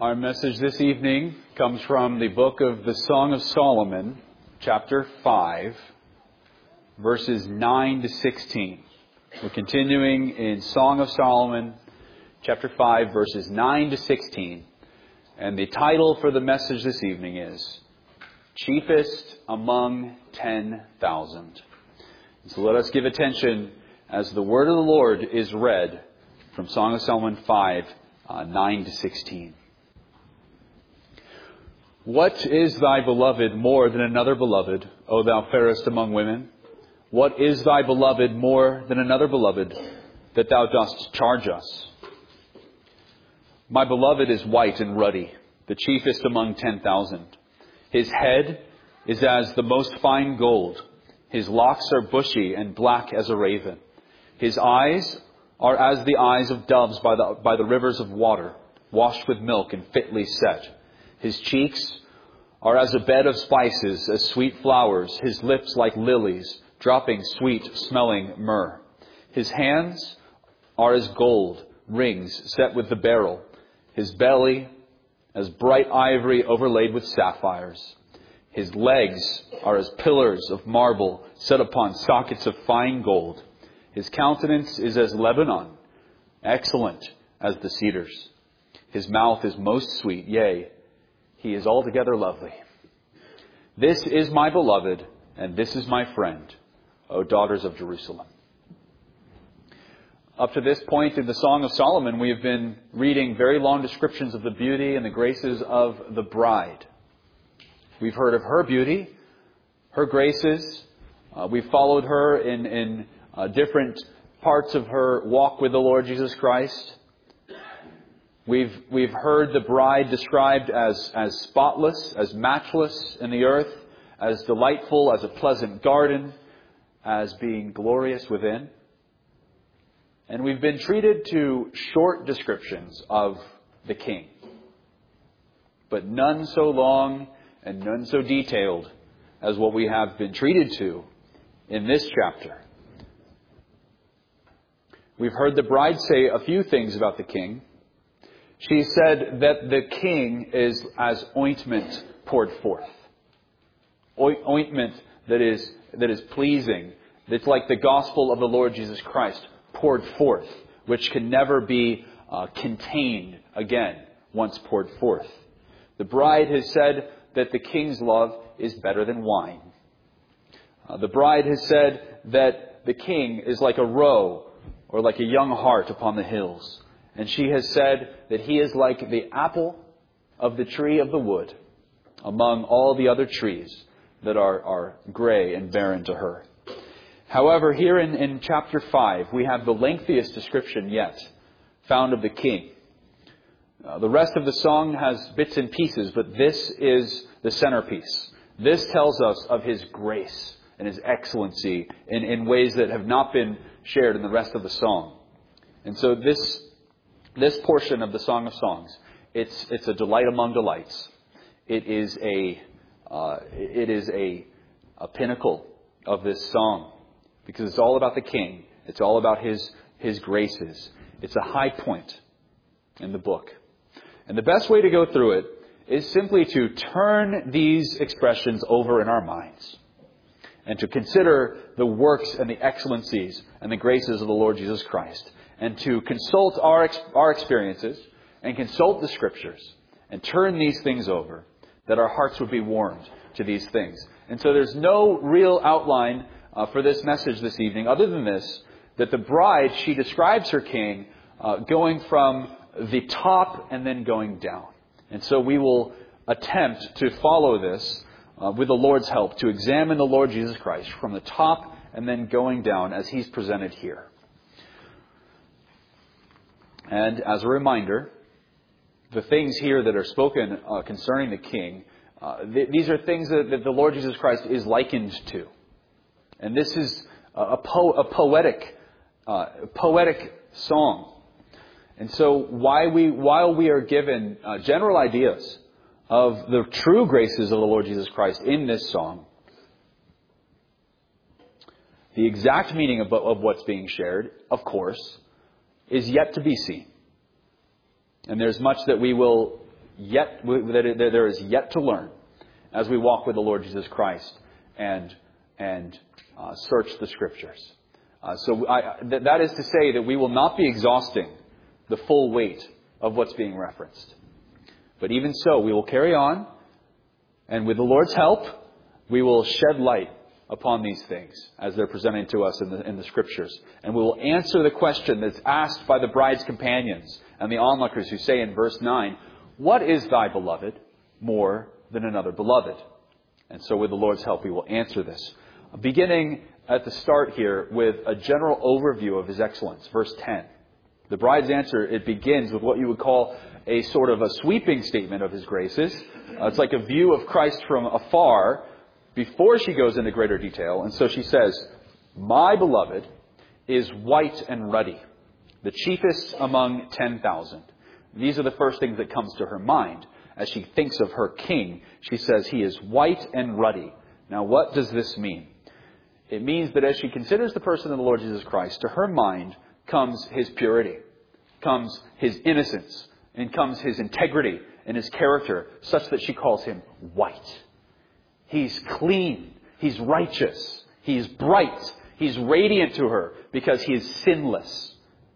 Our message this evening comes from the book of the Song of Solomon, chapter 5, verses 9 to 16. We're continuing in Song of Solomon, chapter 5, verses 9 to 16. And the title for the message this evening is Chiefest Among 10,000. So let us give attention as the word of the Lord is read from Song of Solomon 5, 9 to 16. What is thy beloved more than another beloved, O thou fairest among women? What is thy beloved more than another beloved, that thou dost charge us? My beloved is white and ruddy, the chiefest among 10,000. His head is as the most fine gold. His locks are bushy and black as a raven. His eyes are as the eyes of doves by the rivers of water, washed with milk and fitly set. His cheeks are as a bed of spices, as sweet flowers. His lips like lilies, dropping sweet-smelling myrrh. His hands are as gold rings set with the beryl. His belly as bright ivory overlaid with sapphires. His legs are as pillars of marble set upon sockets of fine gold. His countenance is as Lebanon, excellent as the cedars. His mouth is most sweet, yea, he is altogether lovely. This is my beloved, and this is my friend, O daughters of Jerusalem. Up to this point in the Song of Solomon, we have been reading very long descriptions of the beauty and the graces of the bride. We've heard of her beauty, her graces. We've followed her in different parts of her walk with the Lord Jesus Christ. We've heard the bride described as spotless, as matchless in the earth, as delightful as a pleasant garden, as being glorious within. And we've been treated to short descriptions of the king, but none so long and none so detailed as what we have been treated to in this chapter. We've heard the bride say a few things about the king. She said that the king is as ointment poured forth. Ointment that is pleasing. It's like the gospel of the Lord Jesus Christ poured forth, which can never be contained again once poured forth. The bride has said that the king's love is better than wine. The bride has said that the king is like a roe or like a young hart upon the hills. And she has said that he is like the apple of the tree of the wood among all the other trees that are gray and barren to her. However, here in chapter 5, we have the lengthiest description yet found of the king. The rest of the song has bits and pieces, but this is the centerpiece. This tells us of his grace and his excellency in ways that have not been shared in the rest of the song. And so this portion of the Song of Songs, it's a delight among delights. It is a pinnacle of this song because it's all about the king. It's all about his graces. It's a high point in the book. And the best way to go through it is simply to turn these expressions over in our minds and to consider the works and the excellencies and the graces of the Lord Jesus Christ, and to consult our experiences and consult the Scriptures and turn these things over, that our hearts would be warmed to these things. And so there's no real outline for this message this evening other than this, that the bride, she describes her king going from the top and then going down. And so we will attempt to follow this with the Lord's help, to examine the Lord Jesus Christ from the top and then going down as he's presented here. And as a reminder, the things here that are spoken concerning the king, these are things that the Lord Jesus Christ is likened to. And this is a poetic song. And so while we are given general ideas of the true graces of the Lord Jesus Christ in this song, the exact meaning of what's being shared, of course, is yet to be seen. And there's much that we will there is yet to learn as we walk with the Lord Jesus Christ and search the Scriptures. That is to say that we will not be exhausting the full weight of what's being referenced. But even so, we will carry on, and with the Lord's help, we will shed light upon these things as they're presented to us in the Scriptures. And we will answer the question that's asked by the bride's companions and the onlookers who say in verse 9, "What is thy beloved more than another beloved?" And so with the Lord's help, we will answer this. Beginning at the start here with a general overview of His excellence, verse 10. The bride's answer, it begins with what you would call a sort of a sweeping statement of His graces. It's like a view of Christ from afar before she goes into greater detail. And so she says, "My beloved is white and ruddy, the chiefest among 10,000. These are the first things that comes to her mind. As she thinks of her king, she says, "He is white and ruddy." Now, what does this mean? It means that as she considers the person of the Lord Jesus Christ, to her mind comes His purity, comes His innocence, and comes His integrity and His character, such that she calls Him white. He's clean. He's righteous. He's bright. He's radiant to her because He is sinless.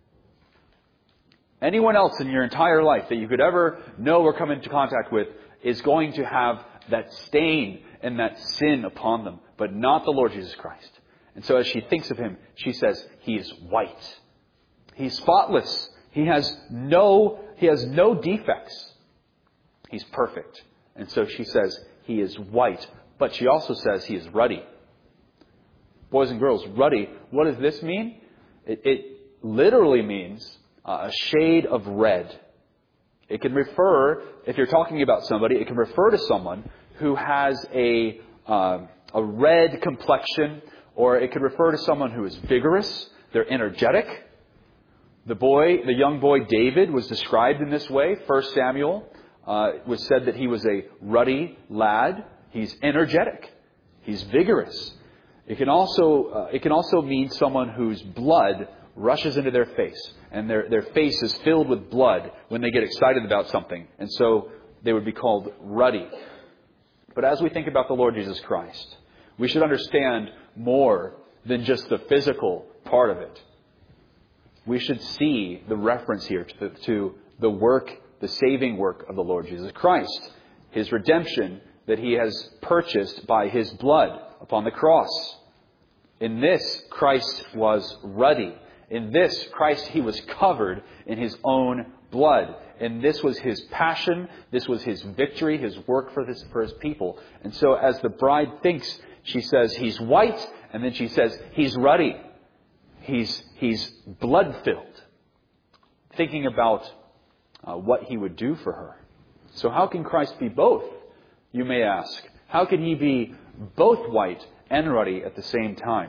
Anyone else in your entire life that you could ever know or come into contact with is going to have that stain and that sin upon them, but not the Lord Jesus Christ. And so as she thinks of Him, she says, He is white. He's spotless. He has no defects. He's perfect. And so she says, He is white. But she also says He is ruddy. Boys and girls, ruddy, what does this mean? It literally means a shade of red. It can refer, if you're talking about somebody, it can refer to someone who has a red complexion, or it could refer to someone who is vigorous, they're energetic. The young boy David was described in this way. 1 Samuel was said that he was a ruddy lad. He's energetic. He's vigorous. It can also mean someone whose blood rushes into their face, and their face is filled with blood when they get excited about something, and so they would be called ruddy. But as we think about the Lord Jesus Christ, we should understand more than just the physical part of it. We should see the reference here to the work, the saving work of the Lord Jesus Christ, His redemption that He has purchased by His blood upon the cross. In this, Christ was ruddy. In this, Christ, He was covered in His own blood. And this was His passion. This was His victory, His work for His people. And so as the bride thinks, she says, He's white. And then she says, He's ruddy. He's blood-filled. Thinking about what He would do for her. So how can Christ be both? You may ask. How can He be both white and ruddy at the same time?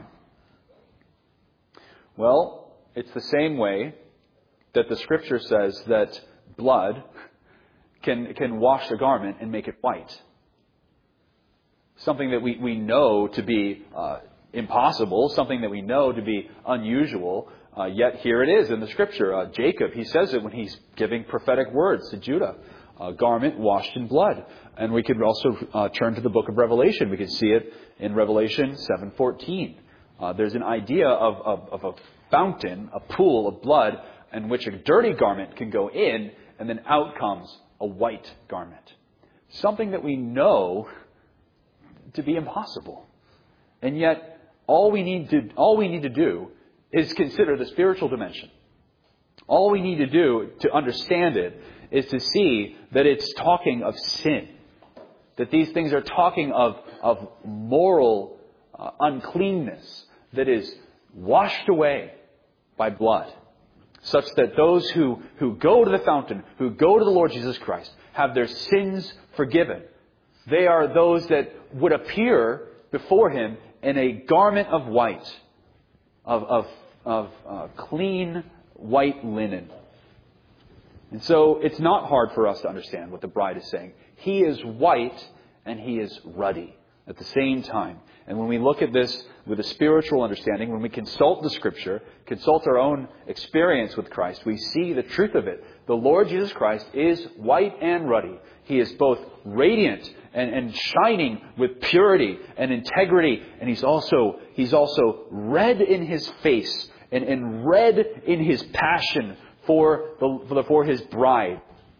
Well, it's the same way that the Scripture says that blood can wash a garment and make it white. Something that we know to be impossible, something that we know to be unusual, yet here it is in the Scripture. Jacob, he says it when he's giving prophetic words to Judah. A garment washed in blood. And we could also turn to the book of Revelation. We could see it in Revelation 7:14. There's an idea of a fountain, a pool of blood, in which a dirty garment can go in, and then out comes a white garment. Something that we know to be impossible. And yet, all we need to do is consider the spiritual dimension. All we need to do to understand it is to see that it's talking of sin. That these things are talking of moral uncleanness that is washed away by blood. Such that those who go to the fountain, who go to the Lord Jesus Christ, have their sins forgiven. They are those that would appear before Him in a garment of white, of clean white linen. And so it's not hard for us to understand what the bride is saying. He is white and He is ruddy. at the same time. And when we look at this with a spiritual understanding, when we consult the Scripture, consult our own experience with Christ, we see the truth of it. The Lord Jesus Christ is white and ruddy. He is both radiant and shining with purity and integrity. And He's also red in His face and red in His passion for His bride.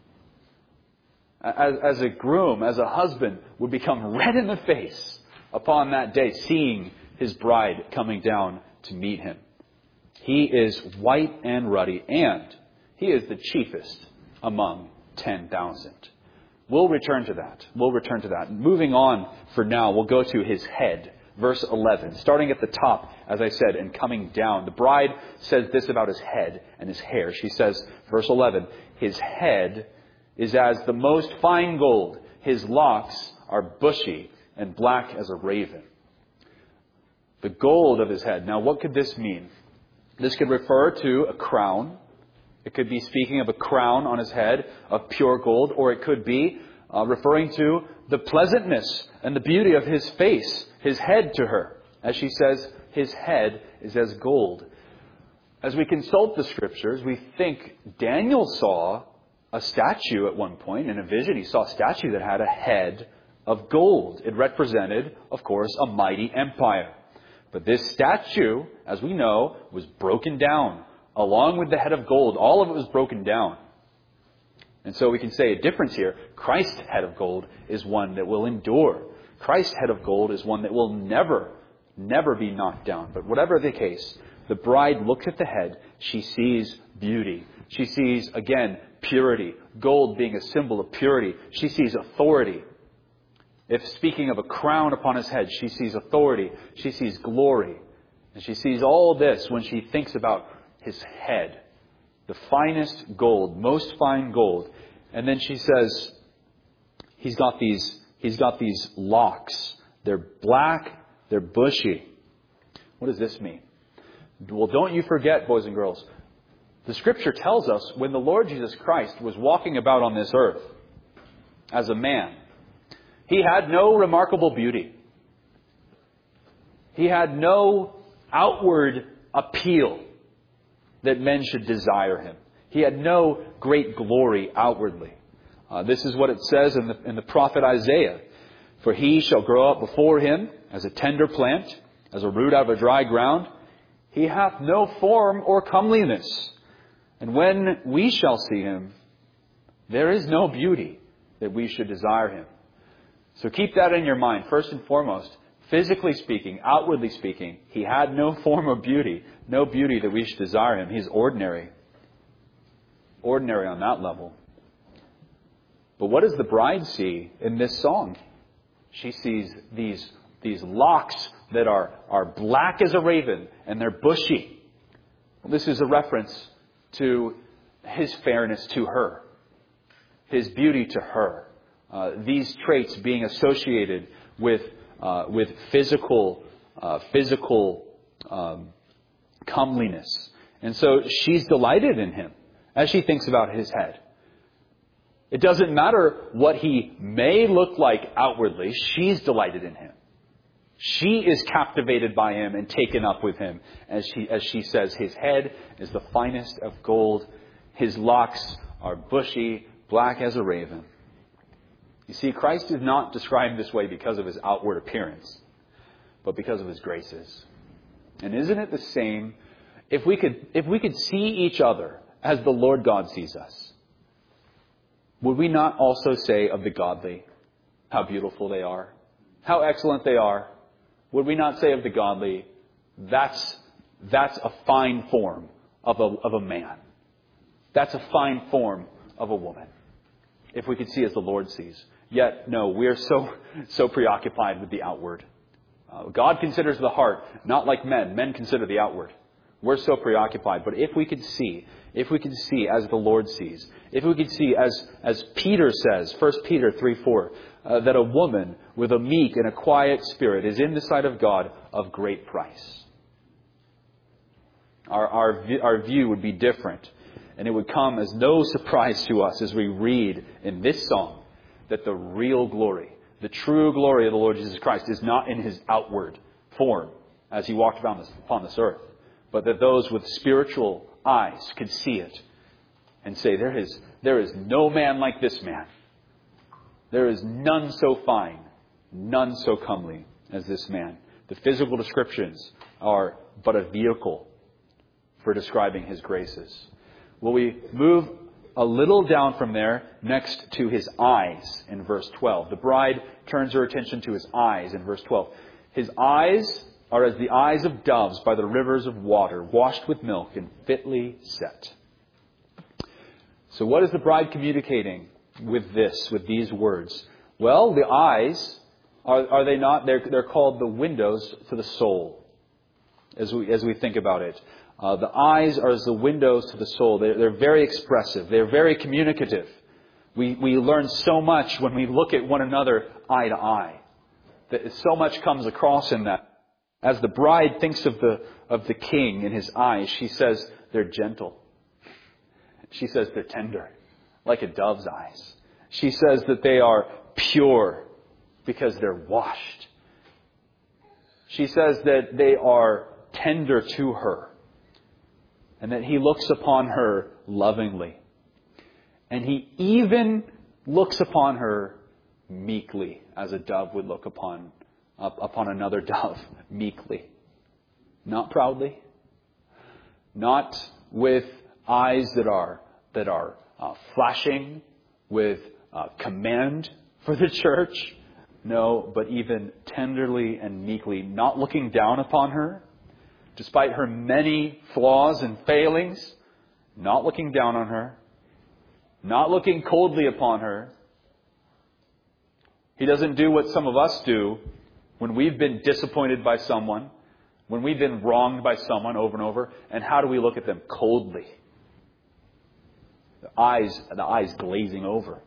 As a groom, as a husband, would become red in the face upon that day, seeing his bride coming down to meet him. He is white and ruddy, and He is the chiefest among 10,000. We'll return to that. Moving on for now, we'll go to His head. Verse 11, starting at the top, as I said, and coming down. The bride says this about His head and His hair. She says, verse 11, His head is as the most fine gold. His locks are bushy and black as a raven. The gold of His head. Now, what could this mean? This could refer to a crown. It could be speaking of a crown on His head of pure gold, or it could be referring to the pleasantness and the beauty of His face, His head to her. As she says, His head is as gold. As we consult the Scriptures, we think Daniel saw a statue at one point. In a vision, he saw a statue that had a head of gold. It represented, of course, a mighty empire. But this statue, as we know, was broken down. Along with the head of gold, all of it was broken down. And so we can say a difference here. Christ's head of gold is one that will endure. Christ's head of gold is one that will never be knocked down. But whatever the case, the bride looks at the head. She sees beauty. She sees, again, purity. Gold being a symbol of purity. She sees authority. If speaking of a crown upon His head, she sees authority. She sees glory. And she sees all this when she thinks about His head. The finest gold, most fine gold. And then she says, He's got these locks. They're black, they're bushy. What does this mean? Well, don't you forget, boys and girls, the Scripture tells us when the Lord Jesus Christ was walking about on this earth as a man, He had no remarkable beauty. He had no outward appeal that men should desire Him. He had no great glory outwardly. This is what it says in the prophet Isaiah. For He shall grow up before Him as a tender plant, as a root out of a dry ground. He hath no form or comeliness. And when we shall see Him, there is no beauty that we should desire Him. So keep that in your mind. First and foremost, physically speaking, outwardly speaking, He had no form of beauty, no beauty that we should desire Him. He's ordinary. Ordinary on that level. But what does the bride see in this song? She sees these locks that are black as a raven and they're bushy. Well, this is a reference to His fairness to her, His beauty to her. These traits being associated with physical comeliness. And so she's delighted in Him as she thinks about His head. It doesn't matter what He may look like outwardly. She's delighted in Him. She is captivated by Him and taken up with Him. As she says, His head is the finest of gold. His locks are bushy, black as a raven. You see, Christ is not described this way because of His outward appearance, but because of His graces. And isn't it the same if we could see each other as the Lord God sees us? Would we not also say of the godly how beautiful they are, how excellent they are? Would we not say of the godly, that's a fine form of a man. That's a fine form of a woman. If we could see as the Lord sees. Yet, no, we are so preoccupied with the outward. God considers the heart, not like men. Men consider the outward. We're so preoccupied. But if we could see as the Lord sees, if we could see as Peter says, 1 Peter 3:4, that a woman with a meek and a quiet spirit is in the sight of God of great price. Our view would be different. And it would come as no surprise to us as we read in this song that the real glory, the true glory of the Lord Jesus Christ is not in his outward form as he walked upon this earth, but that those with spiritual eyes could see it and say, there is no man like this man. There is none so fine, none so comely as this man. The physical descriptions are but a vehicle for describing his graces. Well, we move a little down from there next to his eyes in verse 12. The bride turns her attention to his eyes in verse 12. His eyes are as the eyes of doves by the rivers of water, washed with milk and fitly set. So what is the bride communicating with these words? Well, the eyes, are they not? They're called the windows to the soul, as we think about it. The eyes are as the windows to the soul. They're very expressive. They're very communicative. We learn so much when we look at one another eye to eye. That so much comes across in that. As the bride thinks of the king in his eyes, she says they're gentle. She says they're tender, like a dove's eyes. She says that they are pure because they're washed. She says that they are tender to her and that he looks upon her lovingly. And he even looks upon her meekly, as a dove would look upon another dove, meekly. Not proudly. Not with eyes that are flashing with command for the church. No, but even tenderly and meekly, not looking down upon her, despite her many flaws and failings, not looking down on her, not looking coldly upon her. He doesn't do what some of us do when we've been disappointed by someone, when we've been wronged by someone over and over, and how do we look at them? Coldly. The eyes glazing over.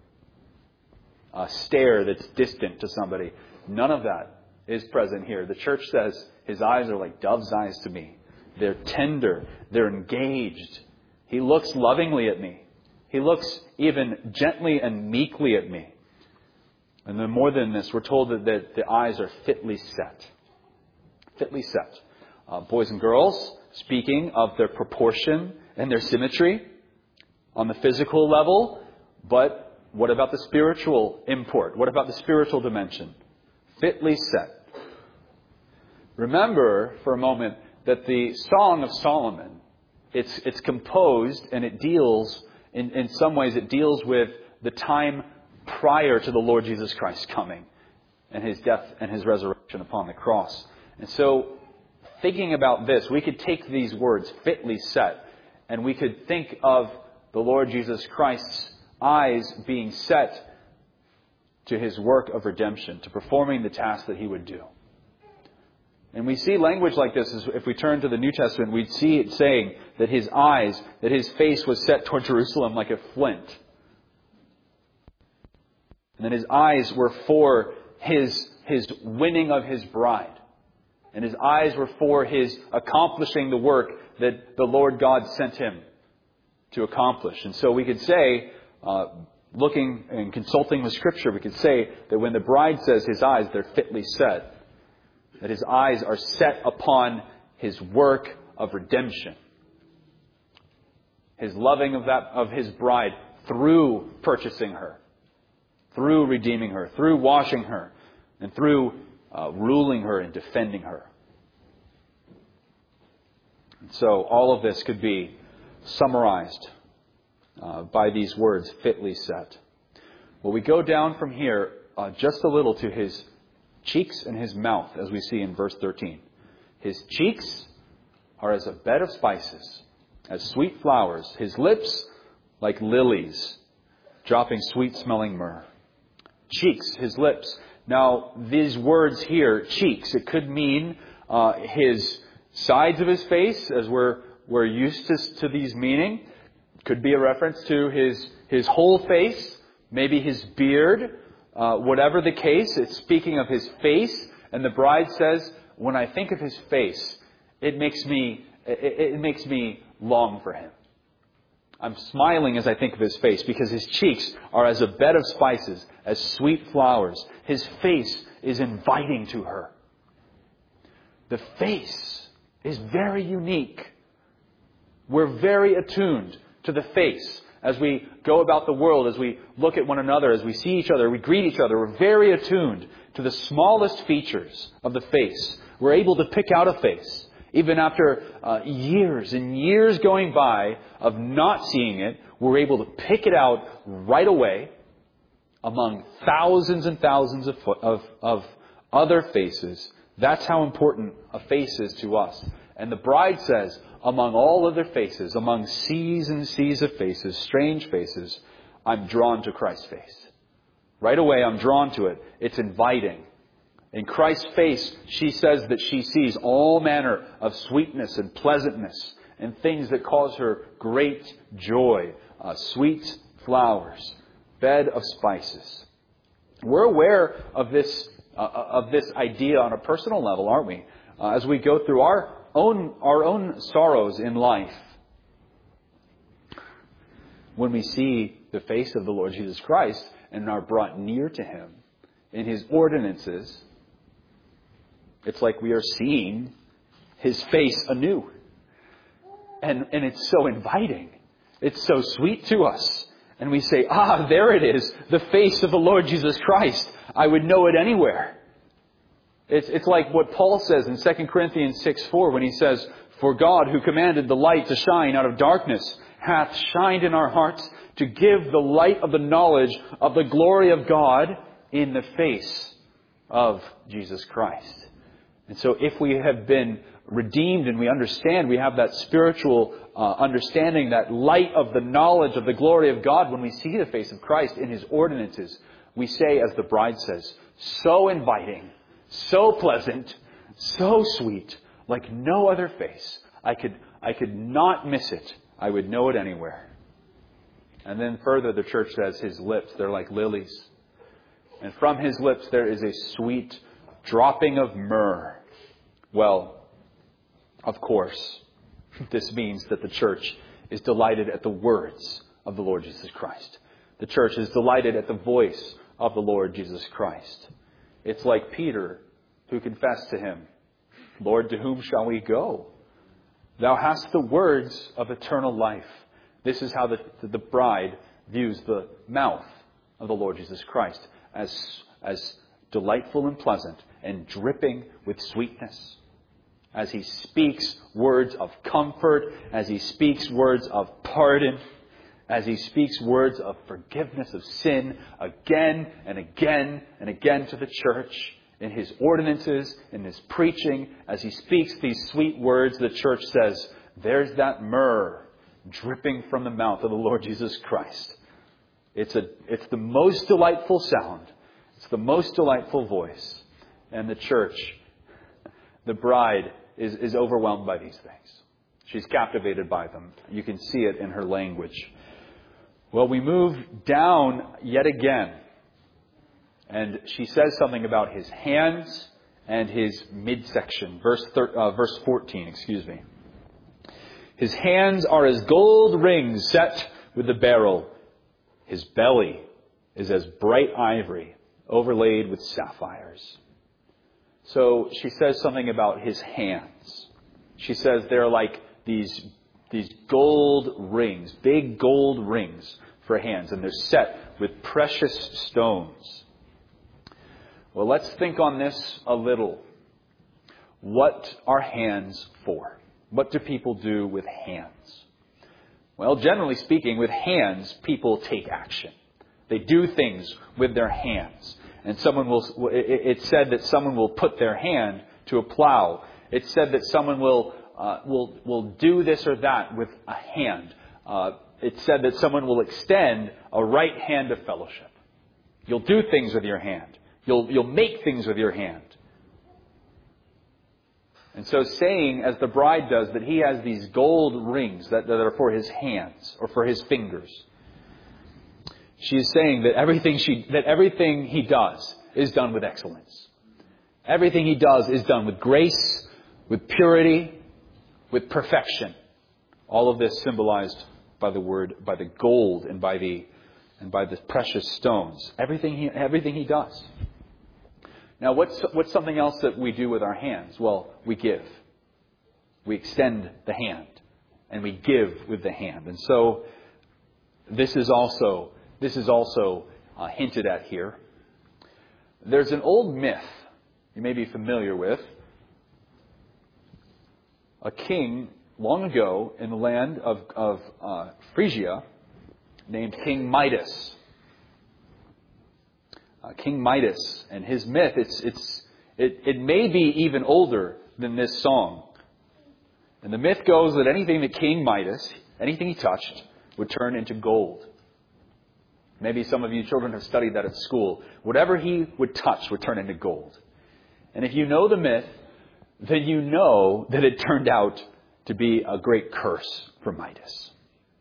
A stare that's distant to somebody. None of that is present here. The church says his eyes are like dove's eyes to me. They're tender. They're engaged. He looks lovingly at me. He looks even gently and meekly at me. And then more than this, we're told that the eyes are fitly set. Fitly set. Boys and girls, speaking of their proportion and their symmetry on the physical level, but what about the spiritual import? What about the spiritual dimension? Fitly set. Remember for a moment that the Song of Solomon, it's composed and it deals, in some ways it deals with the time prior to the Lord Jesus Christ coming and his death and his resurrection upon the cross. And so, thinking about this, we could take these words, fitly set, and we could think of the Lord Jesus Christ's eyes being set to his work of redemption, to performing the task that he would do. And we see language like this, if we turn to the New Testament, we'd see it saying that his eyes, that his face was set toward Jerusalem like a flint. And that his eyes were for his winning of his bride. And his eyes were for his accomplishing the work that the Lord God sent him to accomplish. And so we could say, looking and consulting with Scripture, we could say that when the bride says his eyes, they're fitly set. That his eyes are set upon his work of redemption. His loving of his bride through purchasing her, through redeeming her, through washing her, and through ruling her and defending her. And so all of this could be summarized by these words, fitly set. Well, we go down from here just a little to his cheeks and his mouth, as we see in verse 13. His cheeks are as a bed of spices, as sweet flowers. His lips like lilies, dropping sweet-smelling myrrh. Cheeks, his lips. Now, these words here, cheeks, it could mean his sides of his face, as we're used to these meaning. Could be a reference to his whole face, maybe his beard. Whatever the case, it's speaking of his face. And the bride says, when I think of his face, it makes me long for him. I'm smiling as I think of his face because his cheeks are as a bed of spices, as sweet flowers. His face is inviting to her. The face is very unique. We're very attuned to the face as we go about the world, as we look at one another, as we see each other, we greet each other. We're very attuned to the smallest features of the face. We're able to pick out a face. Even after years and years going by of not seeing it, we're able to pick it out right away among thousands and thousands of other faces. That's how important a face is to us. And the bride says, among all other faces, among seas and seas of faces, strange faces, I'm drawn to Christ's face. Right away, I'm drawn to it. It's inviting. In Christ's face, she says that she sees all manner of sweetness and pleasantness and things that cause her great joy. Sweet flowers, bed of spices. We're aware of this idea on a personal level, aren't we? As we go through our own sorrows in life. When we see the face of the Lord Jesus Christ and are brought near to Him in His ordinances, it's like we are seeing His face anew. And it's so inviting. It's so sweet to us. And we say, there it is, the face of the Lord Jesus Christ. I would know it anywhere. It's like what Paul says in 2 Corinthians 6:4 when he says, For God, who commanded the light to shine out of darkness, hath shined in our hearts to give the light of the knowledge of the glory of God in the face of Jesus Christ. And so if we have been redeemed and we understand, we have that spiritual understanding, that light of the knowledge of the glory of God, when we see the face of Christ in His ordinances, we say, as the bride says, so inviting, so pleasant, so sweet, like no other face. I could not miss it. I would know it anywhere. And then further, the church says, His lips, they're like lilies. And from His lips there is a sweet dropping of myrrh. Well, of course, this means that the church is delighted at the words of the Lord Jesus Christ. The church is delighted at the voice of the Lord Jesus Christ. It's like Peter who confessed to Him, Lord, to whom shall we go? Thou hast the words of eternal life. This is how the bride views the mouth of the Lord Jesus Christ as delightful and pleasant and dripping with sweetness. As He speaks words of comfort, as He speaks words of pardon, as He speaks words of forgiveness of sin again and again and again to the church, in His ordinances, in His preaching, as He speaks these sweet words, the church says, there's that myrrh dripping from the mouth of the Lord Jesus Christ. It's the most delightful sound. It's the most delightful voice. And the church, the bride, is overwhelmed by these things. She's captivated by them. You can see it in her language. Well, we move down yet again. And she says something about His hands and His midsection. Verse 14, His hands are as gold rings set with the beryl. His belly is as bright ivory, overlaid with sapphires. So she says something about His hands. She says they're like these gold rings, big gold rings for hands, and they're set with precious stones. Well, let's think on this a little. What are hands for? What do people do with hands? Well, generally speaking, with hands, people take action. They do things with their hands. And it's said that someone will put their hand to a plow. It's said that someone will do this or that with a hand. It's said that someone will extend a right hand of fellowship. You'll do things with your hand. You'll make things with your hand. And so saying, as the bride does, that He has these gold rings that are for His hands or for His fingers. She is saying that everything He does is done with excellence. Everything He does is done with grace, with purity, with perfection. All of this symbolized by the word, by the gold, and by the precious stones. Everything he does. Now, what's something else that we do with our hands? Well, we give. We extend the hand, and we give with the hand. And so, this is also hinted at here. There's an old myth you may be familiar with. A king long ago in the land of Phrygia named King Midas. King Midas and his myth, it may be even older than this song. And the myth goes that anything that King Midas, anything he touched, would turn into gold. Maybe some of you children have studied that at school. Whatever he would touch would turn into gold. And if you know the myth, then you know that it turned out to be a great curse for Midas.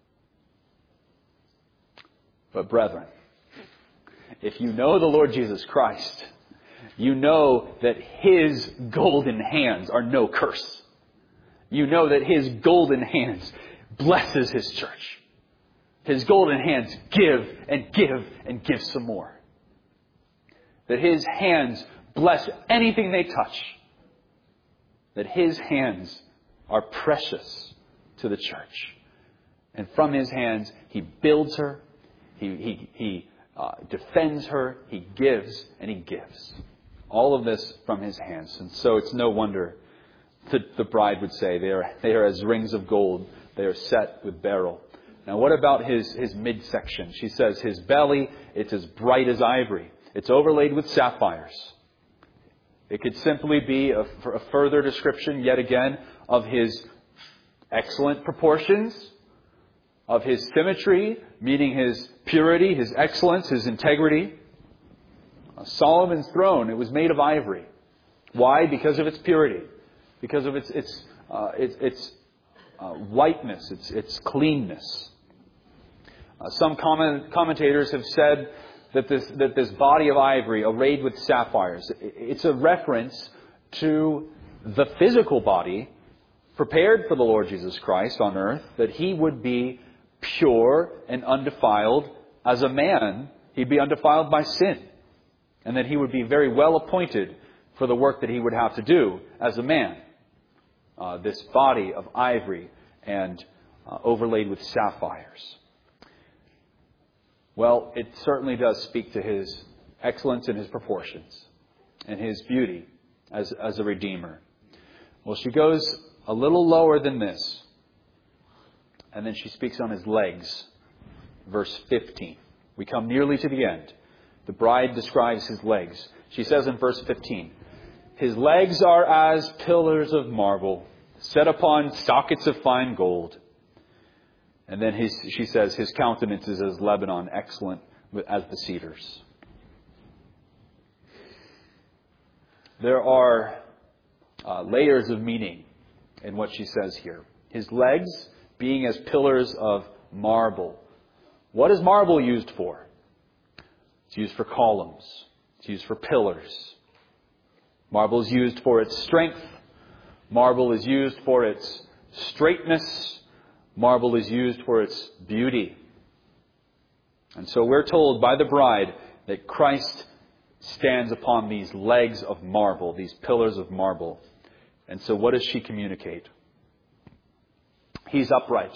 But brethren, if you know the Lord Jesus Christ, you know that His golden hands are no curse. You know that His golden hands blesses His church. His golden hands give and give and give some more. That His hands bless anything they touch. That His hands are precious to the church. And from His hands, He builds her, He defends her, He gives, and He gives. All of this from His hands. And so it's no wonder that the bride would say, they are as rings of gold, they are set with beryl. Now what about his midsection? She says, his belly, it's as bright as ivory. It's overlaid with sapphires. It could simply be a further description, yet again, of His excellent proportions, of His symmetry, meaning His purity, His excellence, His integrity. Solomon's throne, it was made of ivory. Why? Because of its purity. Because of its whiteness, its cleanness. Some commentators have said that this body of ivory arrayed with sapphires, it's a reference to the physical body prepared for the Lord Jesus Christ on earth, that He would be pure and undefiled as a man. He'd be undefiled by sin. And that He would be very well appointed for the work that He would have to do as a man. This body of ivory and overlaid with sapphires. Well, it certainly does speak to His excellence in His proportions and His beauty as a Redeemer. Well, she goes a little lower than this. And then she speaks on His legs. Verse 15. We come nearly to the end. The bride describes His legs. She says in verse 15, His legs are as pillars of marble, set upon sockets of fine gold. And then she says, His countenance is as Lebanon, excellent as the cedars. There are layers of meaning in what she says here. His legs being as pillars of marble. What is marble used for? It's used for columns. It's used for pillars. Marble is used for its strength. Marble is used for its straightness. Marble is used for its beauty. And so we're told by the bride that Christ stands upon these legs of marble, these pillars of marble. And so what does she communicate? He's upright.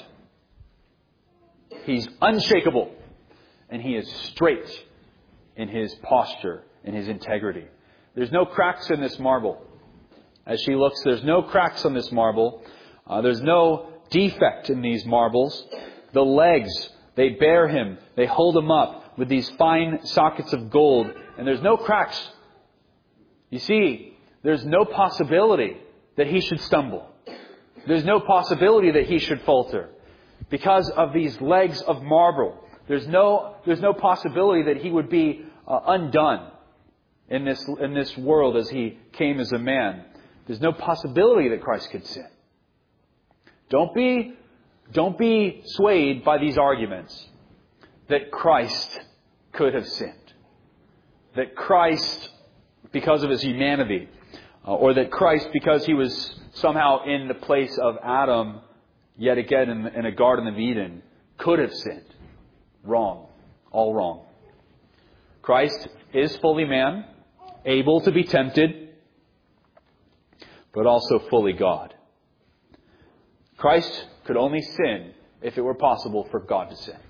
He's unshakable. And He is straight in His posture, in His integrity. There's no cracks in this marble. As she looks, there's no cracks on this marble. There's no defect in these marbles. The legs, they bear Him. They hold Him up with these fine sockets of gold. And there's no cracks. You see, there's no possibility that He should stumble. There's no possibility that He should falter. Because of these legs of marble, there's no possibility that He would be undone in this world as He came as a man. There's no possibility that Christ could sin. Don't be swayed by these arguments that Christ could have sinned. That Christ, because of His humanity, or that Christ, because He was somehow in the place of Adam, yet again in a Garden of Eden, could have sinned. Wrong. All wrong. Christ is fully man, able to be tempted, but also fully God. Christ could only sin if it were possible for God to sin.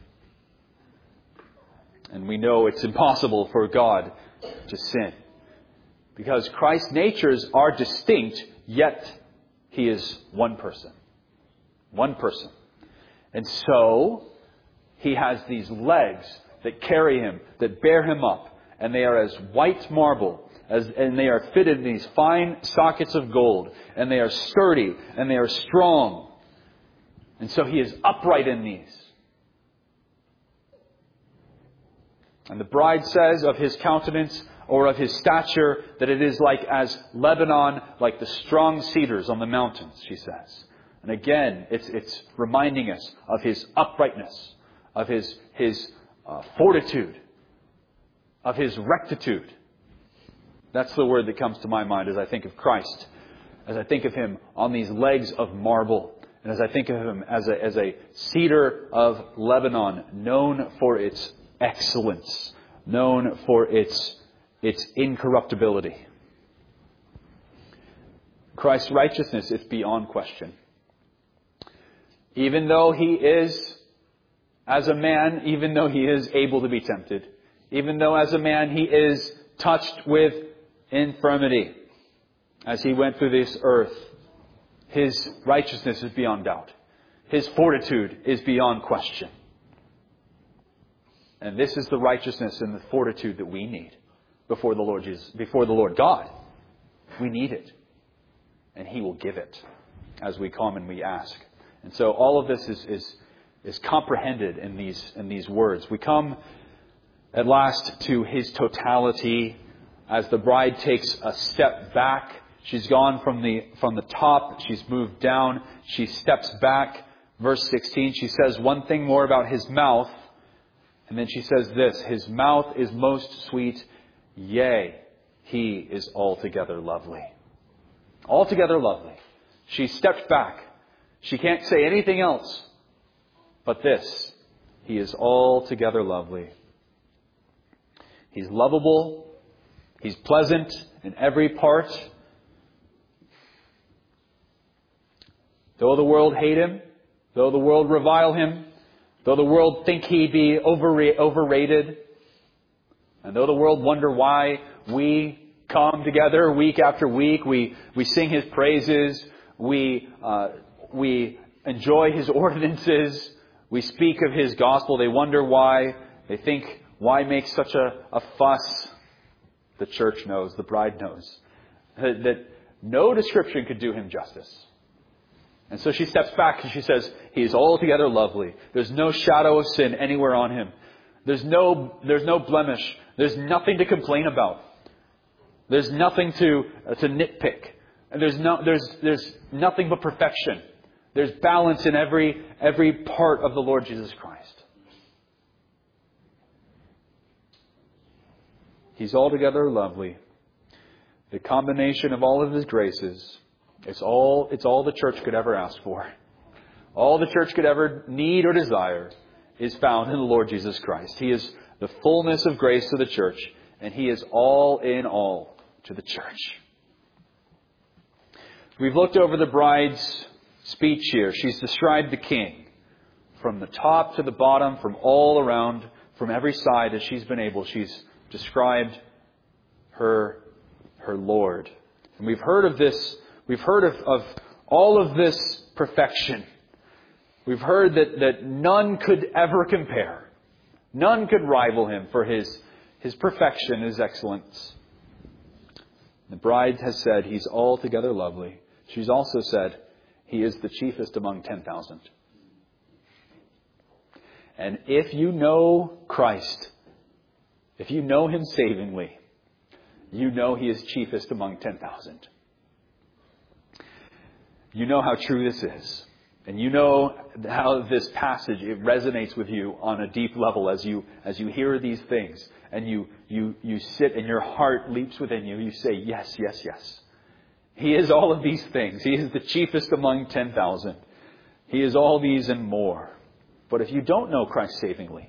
And we know it's impossible for God to sin. Because Christ's natures are distinct, yet He is one person. One person. And so, He has these legs that carry Him, that bear Him up. And they are as white marble, and they are fitted in these fine sockets of gold. And they are sturdy, and they are strong. And so He is upright in these. And the bride says of His countenance, or of His stature, that it is like as Lebanon, like the strong cedars on the mountains, she says. And again, it's reminding us of His uprightness, of His fortitude, of His rectitude. That's the word that comes to my mind as I think of Christ, as I think of Him on these legs of marble, and as I think of Him as a cedar of Lebanon, known for its excellence, known for its incorruptibility. Christ's righteousness is beyond question. Even though He is, as a man, even though He is able to be tempted, even though as a man He is touched with infirmity, as He went through this earth, His righteousness is beyond doubt. His fortitude is beyond question. And this is the righteousness and the fortitude that we need before the Lord Jesus, before the Lord God. We need it. And He will give it as we come and we ask. And so all of this is comprehended in these words. We come at last to His totality as the bride takes a step back. She's gone from the top. She's moved down. She steps back. Verse 16, she says one thing more about His mouth. And then she says this, His mouth is most sweet, yea, He is altogether lovely. Altogether lovely. She stepped back. She can't say anything else but this. He is altogether lovely. He's lovable. He's pleasant in every part. Though the world hate Him, though the world revile Him, though the world think He be overrated, and though the world wonder why we come together week after week, we sing His praises, we enjoy His ordinances, we speak of His gospel, they wonder why, they think, why make such a fuss? The church knows, the bride knows, that no description could do Him justice. And so she steps back and she says, He is altogether lovely. There's no shadow of sin anywhere on Him. There's no blemish. There's nothing to complain about. There's nothing to nitpick. And there's nothing but perfection. There's balance in every part of the Lord Jesus Christ. He's altogether lovely. The combination of all of His graces, it's all the church could ever ask for. All the church could ever need or desire is found in the Lord Jesus Christ. He is the fullness of grace to the church, and He is all in all to the church. We've looked over the bride's speech here. She's described the King from the top to the bottom, from all around, from every side as she's been able. She's described her Lord. And we've heard of this. We've heard of all of this perfection. We've heard that none could ever compare. None could rival Him for His perfection, His excellence. The bride has said He's altogether lovely. She's also said He is the chiefest among 10,000. And if you know Christ, if you know Him savingly, you know He is chiefest among 10,000. You know how true this is. And you know how this passage, it resonates with you on a deep level as you hear these things. And you sit and your heart leaps within you. You say, yes, yes, yes. He is all of these things. He is the chiefest among 10,000. He is all these and more. But if you don't know Christ savingly,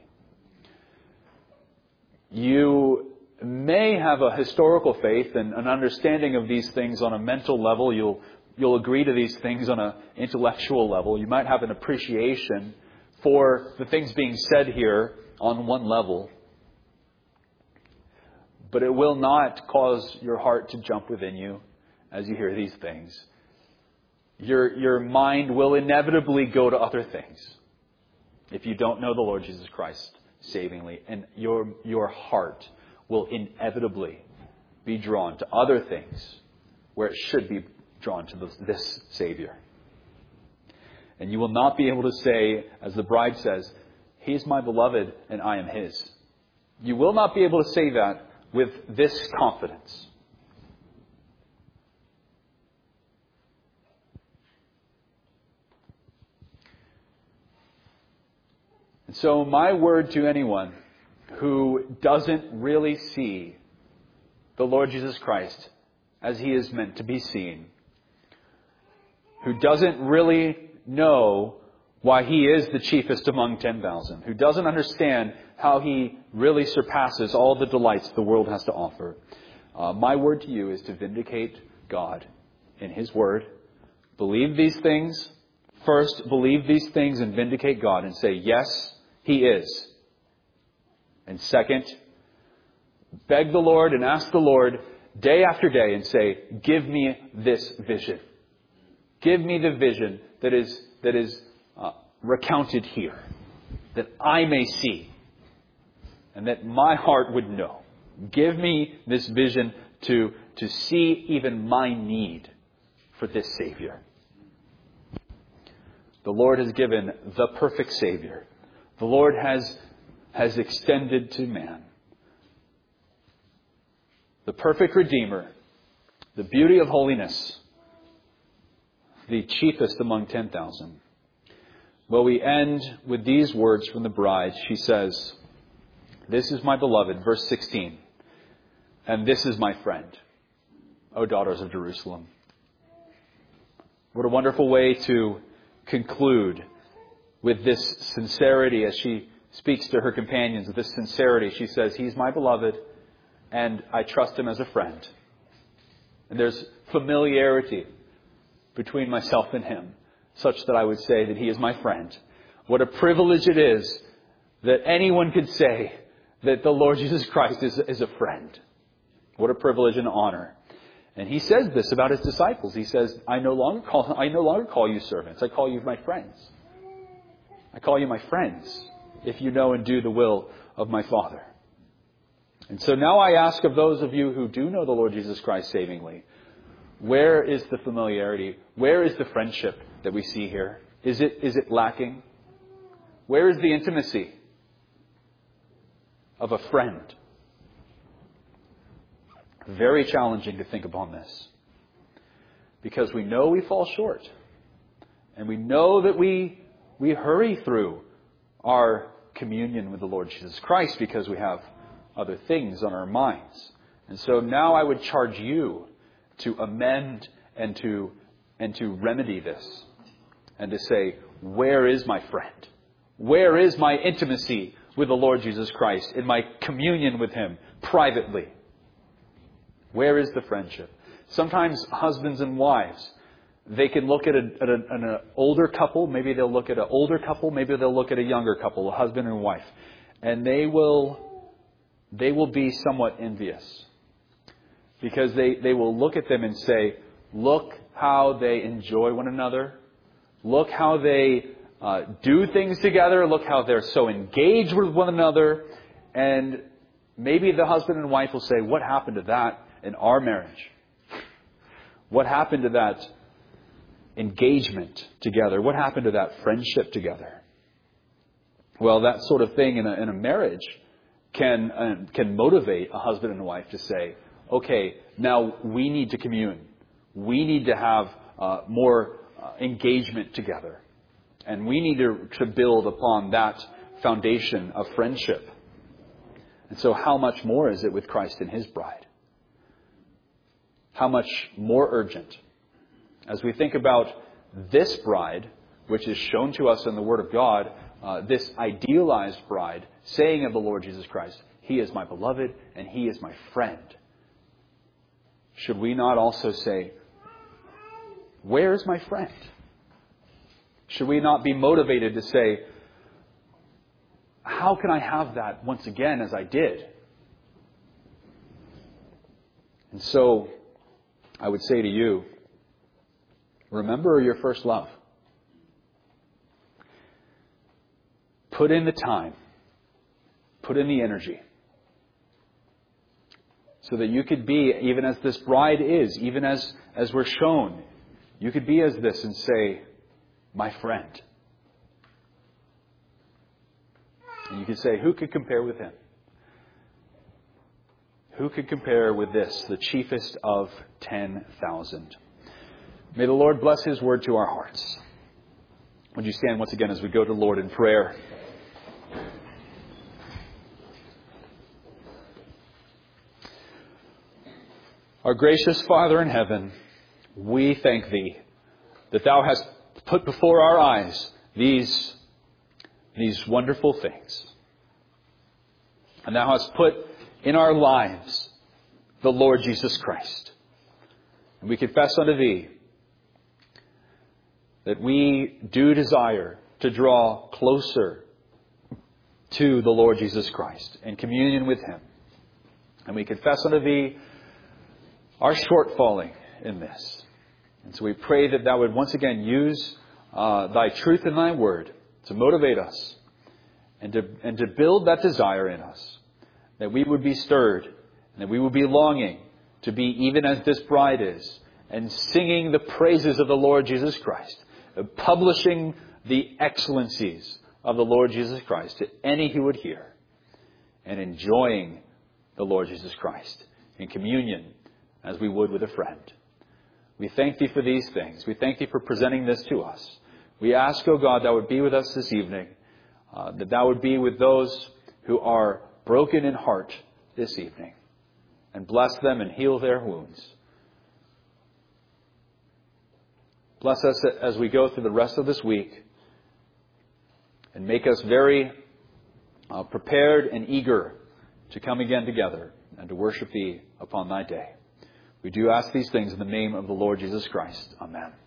you may have a historical faith and an understanding of these things on a mental level. You'll agree to these things on an intellectual level. You might have an appreciation for the things being said here on one level. But it will not cause your heart to jump within you as you hear these things. Your mind will inevitably go to other things if you don't know the Lord Jesus Christ savingly. And your heart will inevitably be drawn to other things where it should be drawn to this Savior. And you will not be able to say, as the bride says, He's my beloved and I am His. You will not be able to say that with this confidence. And so my word to anyone who doesn't really see the Lord Jesus Christ as He is meant to be seen, who doesn't really know why He is the chiefest among 10,000, who doesn't understand how He really surpasses all the delights the world has to offer, my word to you is to vindicate God in His Word. Believe these things. First, believe these things and vindicate God and say, yes, He is. And second, beg the Lord and ask the Lord day after day and say, give me this vision. Give me the vision that is recounted here, that I may see, and that my heart would know. Give me this vision to see even my need for this Savior. The Lord has given the perfect Savior. The Lord has extended to man the perfect Redeemer, the beauty of holiness, the chiefest among 10,000. Well, we end with these words from the bride. She says, this is my beloved, verse 16, and this is my friend, O daughters of Jerusalem. What a wonderful way to conclude with this sincerity as she speaks to her companions. With this sincerity, she says, He's my beloved, and I trust Him as a friend. And there's familiarity between myself and Him, such that I would say that He is my friend. What a privilege it is that anyone could say that the Lord Jesus Christ is a friend. What a privilege and honor. And He says this about His disciples. He says, I no longer call you servants. I call you my friends. I call you my friends if you know and do the will of my Father. And so now I ask of those of you who do know the Lord Jesus Christ savingly, where is the familiarity? Where is the friendship that we see here? Is it lacking? Where is the intimacy of a friend? Very challenging to think upon this. Because we know we fall short. And we know that we hurry through our communion with the Lord Jesus Christ because we have other things on our minds. And so now I would charge you to amend and to remedy this. And to say, where is my friend? Where is my intimacy with the Lord Jesus Christ in my communion with Him privately? Where is the friendship? Sometimes husbands and wives, they can look at an older couple. Maybe they'll look at an older couple. Maybe they'll look at a younger couple, a husband and wife. And they will be somewhat envious. Because they will look at them and say, look how they enjoy one another. Look how they do things together. Look how they're so engaged with one another. And maybe the husband and wife will say, what happened to that in our marriage? What happened to that engagement together? What happened to that friendship together? Well, that sort of thing in a marriage can motivate a husband and wife to say, okay, now we need to commune. We need to have more engagement together. And we need to build upon that foundation of friendship. And so how much more is it with Christ and His bride? How much more urgent? As we think about this bride, which is shown to us in the Word of God, this idealized bride, saying of the Lord Jesus Christ, He is my beloved and He is my friend, should we not also say, where is my friend? Should we not be motivated to say, how can I have that once again as I did? And so, I would say to you, remember your first love. Put in the time. Put in the energy. So that you could be, even as this bride is, even as we're shown, you could be as this and say, my friend. And you could say, who could compare with him? Who could compare with this, the chiefest of 10,000? May the Lord bless His word to our hearts. Would you stand once again as we go to the Lord in prayer? Our gracious Father in heaven, we thank Thee that Thou hast put before our eyes these wonderful things. And Thou hast put in our lives the Lord Jesus Christ. And we confess unto Thee that we do desire to draw closer to the Lord Jesus Christ in communion with Him. And we confess unto Thee our shortfalling in this. And so we pray that Thou would once again use Thy truth and Thy word to motivate us and to build that desire in us, that we would be stirred and that we would be longing to be even as this bride is, and singing the praises of the Lord Jesus Christ, publishing the excellencies of the Lord Jesus Christ to any who would hear, and enjoying the Lord Jesus Christ in communion as we would with a friend. We thank Thee for these things. We thank Thee for presenting this to us. We ask, O God, Thou would be with us this evening, that Thou would be with those who are broken in heart this evening, and bless them and heal their wounds. Bless us as we go through the rest of this week, and make us very prepared and eager to come again together and to worship Thee upon Thy day. We do ask these things in the name of the Lord Jesus Christ. Amen.